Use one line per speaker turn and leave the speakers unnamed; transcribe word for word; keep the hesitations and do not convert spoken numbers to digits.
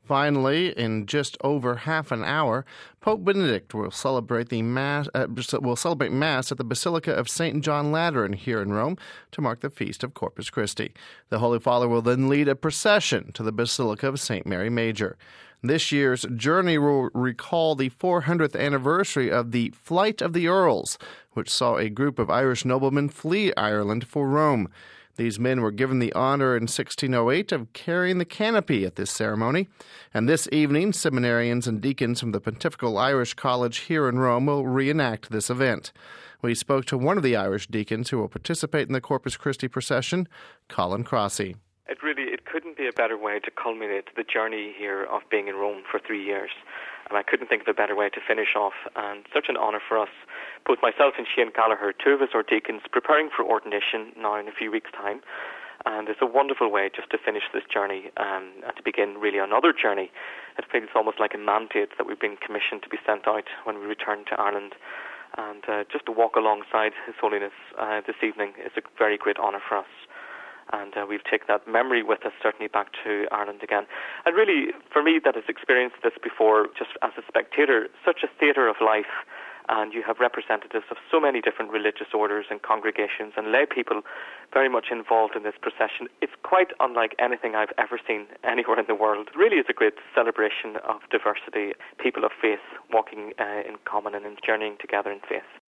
Finally, in just over half an hour, Pope Benedict will celebrate the mass. Uh, will celebrate Mass at the Basilica of Saint John Lateran here in Rome to mark the feast of Corpus Christi. The Holy Father will then lead a procession to the Basilica of Saint Mary Major. This year's journey will recall the four hundredth anniversary of the Flight of the Earls, which saw a group of Irish noblemen flee Ireland for Rome. These men were given the honor in sixteen oh eight of carrying the canopy at this ceremony. And this evening, seminarians and deacons from the Pontifical Irish College here in Rome will reenact this event. We spoke to one of the Irish deacons who will participate in the Corpus Christi procession, Colin Crossy.
It really, it couldn't be a better way to culminate the journey here of being in Rome for three years. And I couldn't think of a better way to finish off. And such an honour for us, both myself and Shane Gallagher, two of us are deacons, preparing for ordination now in a few weeks' time. And it's a wonderful way just to finish this journey um, and to begin really another journey. It feels almost like a mandate that we've been commissioned to be sent out when we return to Ireland. And uh, just to walk alongside His Holiness uh, this evening is a very great honour for us. And uh, we've taken that memory with us, certainly back to Ireland again. And really, for me, that has experienced this before, just as a spectator, such a theatre of life. And you have representatives of so many different religious orders and congregations and lay people very much involved in this procession. It's quite unlike anything I've ever seen anywhere in the world. It really is a great celebration of diversity, people of faith walking uh, in common and journeying together in faith.